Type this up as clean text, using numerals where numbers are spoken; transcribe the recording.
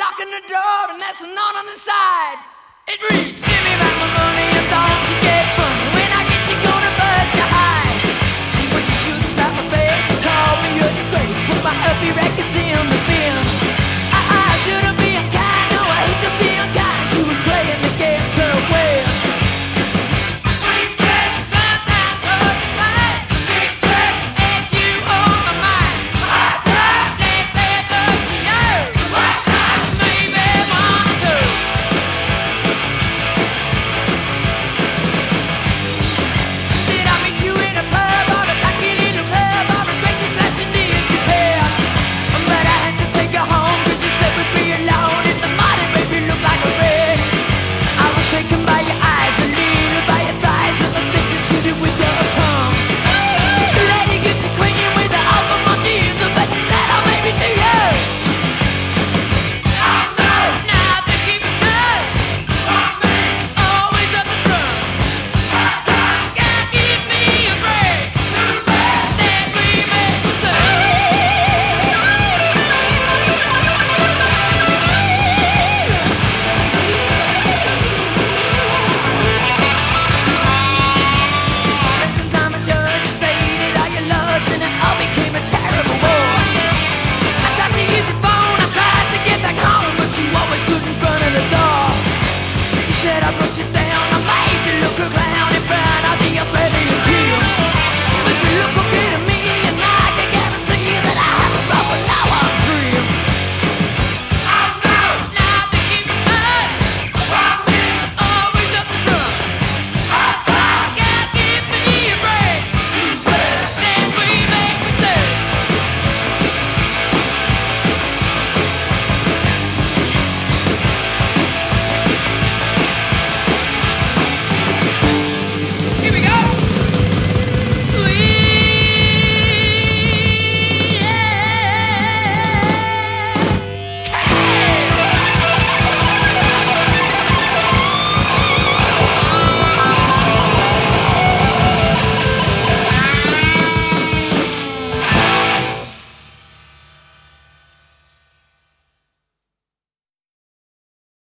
locking the door and that's a note on the side. It reads, give me back my money, you thought you get funny. When I get you gonna bust your hide. Put your shooting slap my face and call me a disgrace. Put my uppy rack